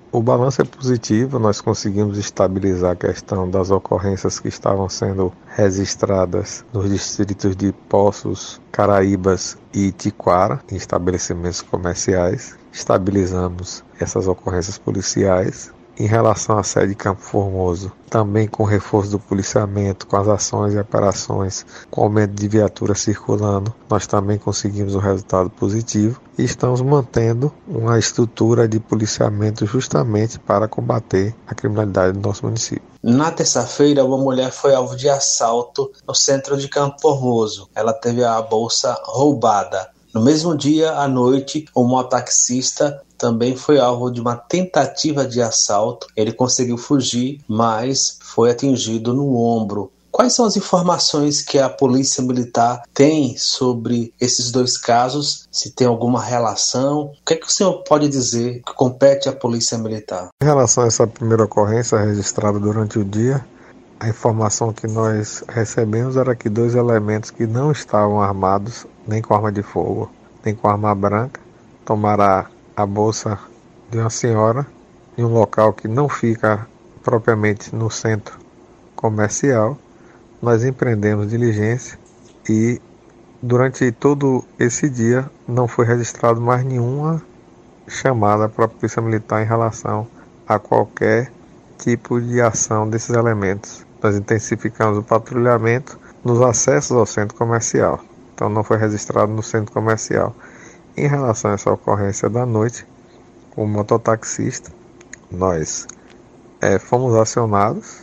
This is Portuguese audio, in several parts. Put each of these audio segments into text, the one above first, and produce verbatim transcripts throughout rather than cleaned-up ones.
O balanço é positivo, nós conseguimos estabilizar a questão das ocorrências que estavam sendo registradas nos distritos de Poços, Caraíbas e Tiquara, em estabelecimentos comerciais. Estabilizamos essas ocorrências policiais. Em relação à sede de Campo Formoso, também com reforço do policiamento, com as ações e operações, com aumento de viaturas circulando, nós também conseguimos um resultado positivo e estamos mantendo uma estrutura de policiamento justamente para combater a criminalidade do nosso município. Na terça-feira, uma mulher foi alvo de assalto no centro de Campo Formoso. Ela teve a bolsa roubada. No mesmo dia, à noite, um mototaxista também foi alvo de uma tentativa de assalto. Ele conseguiu fugir, mas foi atingido no ombro. Quais são as informações que a Polícia Militar tem sobre esses dois casos? Se tem alguma relação? O que é que o senhor pode dizer que compete à Polícia Militar? Em relação a essa primeira ocorrência registrada durante o dia, a informação que nós recebemos era que dois elementos que não estavam armados, nem com arma de fogo, nem com arma branca, tomaram a bolsa de uma senhora em um local que não fica propriamente no centro comercial. Nós empreendemos diligência e durante todo esse dia não foi registrado mais nenhuma chamada para a Polícia Militar em relação a qualquer tipo de ação desses elementos. Nós intensificamos o patrulhamento nos acessos ao centro comercial, então não foi registrado no centro comercial. Em relação a essa ocorrência da noite, com o mototaxista, nós é, fomos acionados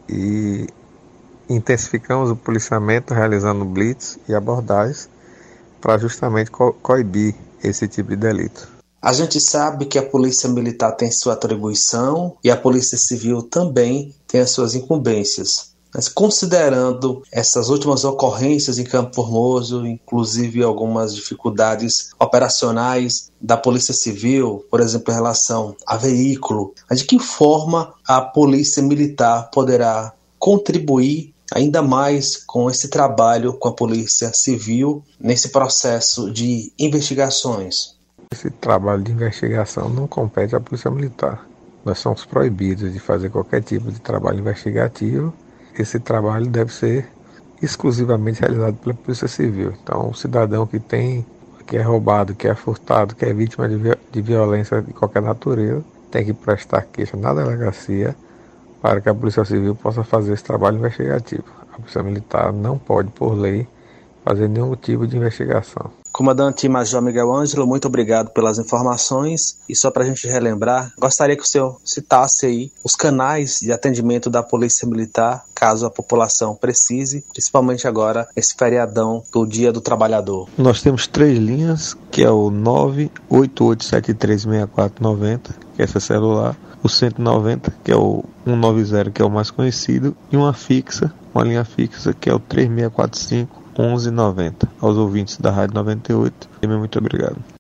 e intensificamos o policiamento realizando blitz e abordagens para justamente co- coibir esse tipo de delito. A gente sabe que a Polícia Militar tem sua atribuição e a Polícia Civil também tem as suas incumbências. Mas considerando essas últimas ocorrências em Campo Formoso, inclusive algumas dificuldades operacionais da Polícia Civil, por exemplo, em relação a veículo, de que forma a Polícia Militar poderá contribuir ainda mais com esse trabalho com a Polícia Civil nesse processo de investigações? Esse trabalho de investigação não compete à Polícia Militar. Nós somos proibidos de fazer qualquer tipo de trabalho investigativo. Esse trabalho deve ser exclusivamente realizado pela Polícia Civil. Então, o cidadão que tem, que é roubado, que é furtado, que é vítima de, vi- de violência de qualquer natureza, tem que prestar queixa na delegacia para que a Polícia Civil possa fazer esse trabalho investigativo. A Polícia Militar não pode, por lei, fazer nenhum tipo de investigação. Comandante Major Miguel Ângelo, muito obrigado pelas informações. E só para a gente relembrar, gostaria que o senhor citasse aí os canais de atendimento da Polícia Militar, caso a população precise, principalmente agora, esse feriadão do Dia do Trabalhador. Nós temos três linhas, que é o nove oito oito sete três seis quatro nove zero, que é esse celular, o cento e noventa, que é o cento e noventa, que é o mais conhecido, e uma fixa, uma linha fixa, que é o três seis quatro cinco onze noventa. Aos ouvintes da Rádio noventa e oito, muito obrigado.